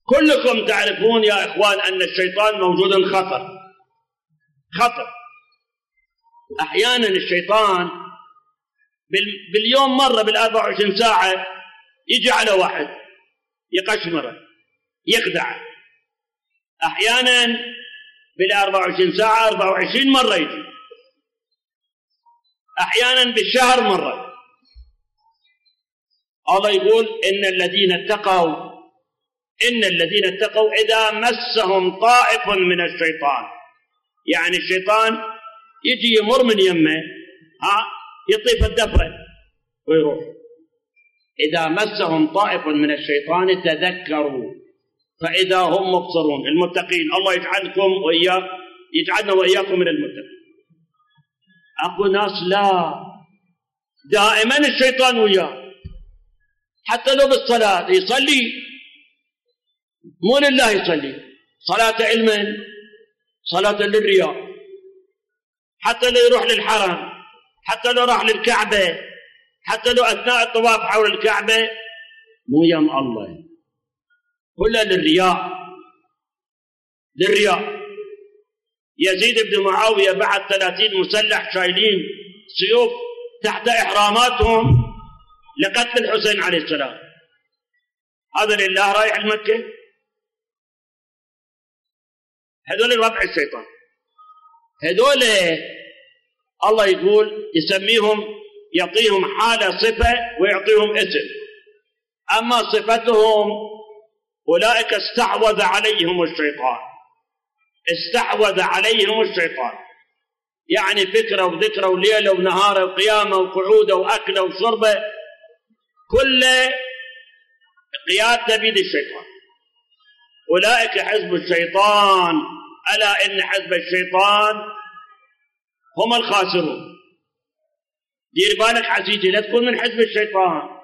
كلكم تعرفون يا إخوان أن الشيطان موجود خطر. أحيانا الشيطان باليوم مرة بال24 ساعة يجي على واحد يقشمره يخدعه. أحيانا بال24 ساعة 24 مرة يجي. أحيانا بالشهر مرة. الله يقول إن الذين اتقوا إذا مسهم طائف من الشيطان، يعني الشيطان يجي يمر من يمه يطيف الدفرة ويروح. إذا مسهم طائف من الشيطان تذكروا فإذا هم مبصرون. المتقين، الله يجعلنا وإياكم من المتقين. أكو ناس لا، دائما الشيطان وياه، حتى لو بالصلاة يصلي مو لله، يصلي صلاة علما، صلاة للرياء. حتى لو يروح للحرم، حتى لو راح للكعبة، حتى لو أثناء الطواف حول الكعبة مو يم الله، كله للرياء. يزيد بن معاوية بعد 30 مسلح شايلين سيوف تحت إحراماتهم لقتل الحسين عليه السلام. هذا لله رايح المكة. هذول ربع الشيطان، هذول الله يقول يسميهم، يعطيهم حالة صفة ويعطيهم اسم. أما صفتهم أولئك استحوذ عليهم الشيطان، يعني فكرة وذكرة وليلة ونهار وقيامة وقعودة وأكلة وشربة، كل قيادة بيد الشيطان. أولئك حزب الشيطان، ألا إن حزب الشيطان هم الخاسرون. دير بالك عزيزي لا تكون من حزب الشيطان.